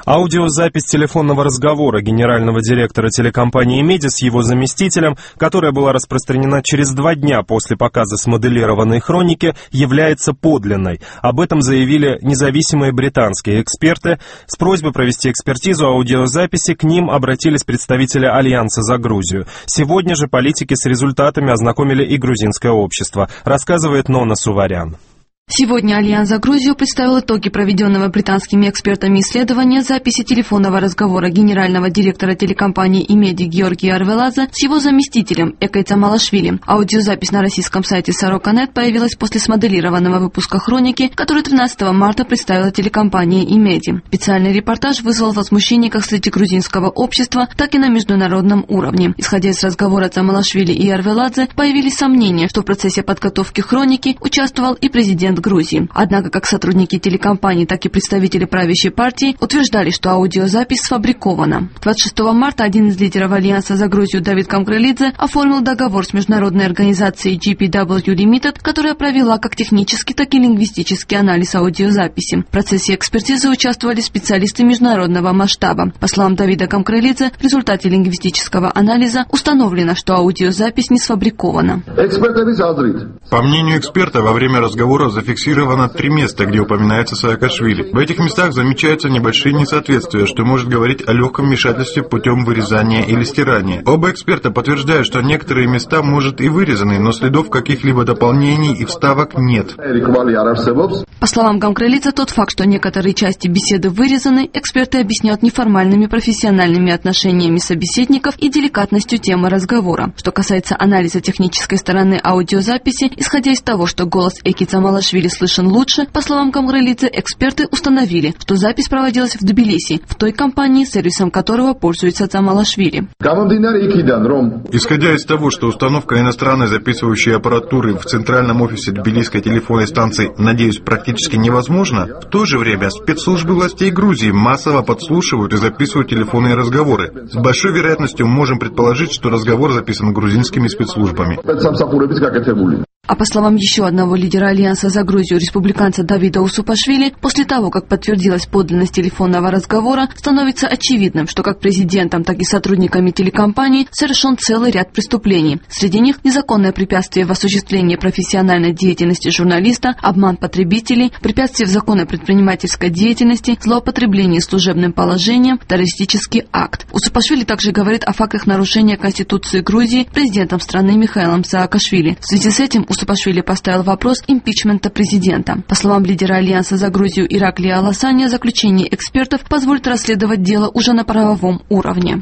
Аудиозапись телефонного разговора генерального директора телекомпании «Имеди» с его заместителем, которая была распространена через 2 дня после показа смоделированной хроники, является подлинной. Об этом заявили независимые британские эксперты. С просьбой провести экспертизу аудиозаписи к ним обратились представители Альянса за Грузию. Сегодня же политики с результатами ознакомили и грузинское общество, рассказывает Нона Суварян. Сегодня Альянс за Грузию представил итоги проведенного британскими экспертами исследования записи телефонного разговора генерального директора телекомпании «Имеди» Георгия Арвеладзе с его заместителем Экой Цамалашвили. Аудиозапись на российском сайте Сорока.нет появилась после смоделированного выпуска хроники, который 13 марта представила телекомпания «Имеди». Специальный репортаж вызвал возмущение как среди грузинского общества, так и на международном уровне. Исходя из разговора Цамалашвили и Арвеладзе, появились сомнения, что в процессе подготовки хроники участвовал и президент Грузии. Однако как сотрудники телекомпании, так и представители правящей партии утверждали, что аудиозапись сфабрикована. 26 марта один из лидеров Альянса за Грузию Давид Камкрелидзе оформил договор с международной организацией GPW Limited, которая провела как технический, так и лингвистический анализ аудиозаписи. В процессе экспертизы участвовали специалисты международного масштаба. По словам Давида Камкрелидзе, в результате лингвистического анализа установлено, что аудиозапись не сфабрикована. По мнению эксперта, во время разговора зафиксировано 3 места, где упоминается Саакашвили. В этих местах замечаются небольшие несоответствия, что может говорить о легком вмешательстве путем вырезания или стирания. Оба эксперта подтверждают, что некоторые места, может, и вырезаны, но следов каких-либо дополнений и вставок нет. По словам Камкрелидзе, тот факт, что некоторые части беседы вырезаны, эксперты объясняют неформальными профессиональными отношениями собеседников и деликатностью темы разговора. Что касается анализа технической стороны аудиозаписи, исходя из того, что голос Эки Цамалашвили слышен лучше, по словам Камкрелидзе, эксперты установили, что запись проводилась в Тбилиси, в той компании, сервисом которого пользуется Цамалашвили. Исходя из того, что установка иностранной записывающей аппаратуры в центральном офисе тбилисской телефонной станции, надеюсь, практически невозможно, в то же время спецслужбы властей Грузии массово подслушивают и записывают телефонные разговоры. С большой вероятностью можем предположить, что разговор записан грузинскими спецслужбами. А по словам еще одного лидера Альянса за Грузию, республиканца Давида Усупашвили, после того, как подтвердилась подлинность телефонного разговора, становится очевидным, что как президентом, так и сотрудниками телекомпании совершен целый ряд преступлений. Среди них незаконное препятствие в осуществлении профессиональной деятельности журналиста, обман потребителей, препятствие в законной предпринимательской деятельности, злоупотребление служебным положением, террористический акт. Усупашвили также говорит о фактах нарушения Конституции Грузии президентом страны Михаилом Саакашвили. В связи с этим Усупашвили поставил вопрос импичмента президента. По словам лидера Альянса за Грузию Ираклия Аласания, заключение экспертов позволит расследовать дело уже на правовом уровне.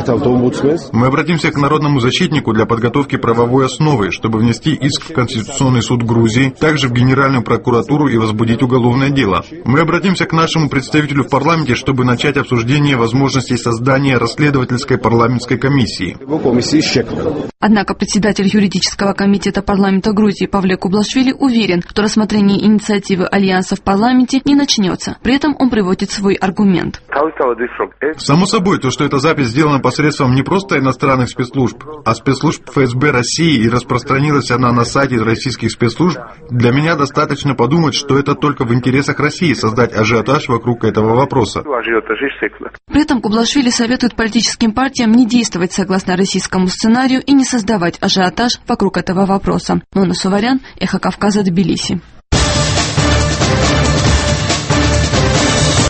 Мы обратимся к народному защитнику для подготовки правовой основы, чтобы внести иск в Конституционный суд Грузии, также в Генеральную прокуратуру и возбудить уголовное дело. Мы обратимся к нашему представителю в парламенте, чтобы начать обсуждение возможностей создания расследовательской парламентской комиссии. Однако председатель юридического комитета парламента Грузии Павле Кублашвили уверен, что рассмотрение инициативы Альянса в парламенте не начнется. При этом он приводит свой аргумент. Само собой, то, что эта запись сделана посредством не просто иностранных спецслужб, а спецслужб ФСБ России и распространилась она на сайте российских спецслужб, для меня достаточно подумать, что это только в интересах России создать ажиотаж вокруг этого вопроса. При этом Кублашвили советует политическим партиям не действовать согласно российскому сценарию и не создавать ажиотаж вокруг этого вопроса. Нона Суварян, Эхо Кавказа, Тбилиси.